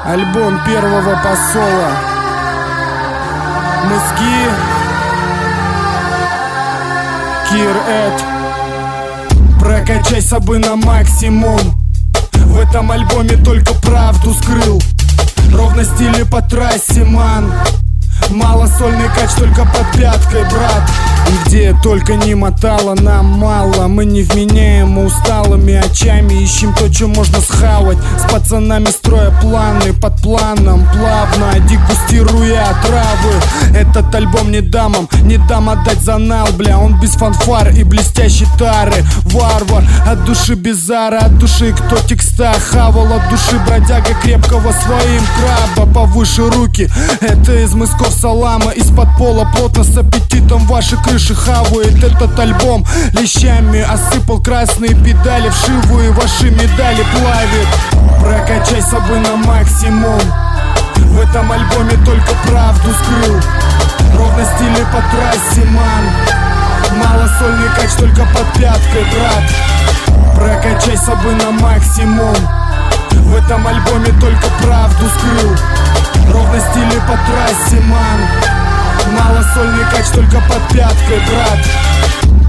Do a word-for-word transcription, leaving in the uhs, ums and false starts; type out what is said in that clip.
Альбом первого посола. Мозги. Кир Эд. Прокачай собой на максимум. В этом альбоме только правду скрыл. Ровно стиле по трассе, ман. Малосольный кач только под пяткой, брат. И где только не мотало, нам мало. Мы не вменяем усталыми очами. Ищем то, что можно схавать. С пацанами строя планы, под планом плавно дегустируя травы. Этот альбом не дамам, не дам отдать за нал, бля. Он без фанфар и блестящей тары. Варвар, от души бизара, от души кто текста хавал, от души бродяга крепкого своим краба. Повыше руки, это из мысков салама. Из-под пола плотно с аппетитом ваши крыши хавает. Этот альбом лещами осыпал красные педали вшивую, ваши медали плавит. Прокачай собой на максимум. В этом альбоме только правду скрыл. Ровно стиле по трассе, ман. Малосольный кач только под пяткой, брат. Прокачай собой на максимум. В этом альбоме только правду скрыл. Ровно стиле по трассе, ман. Малосольный кач только под пяткой, брат.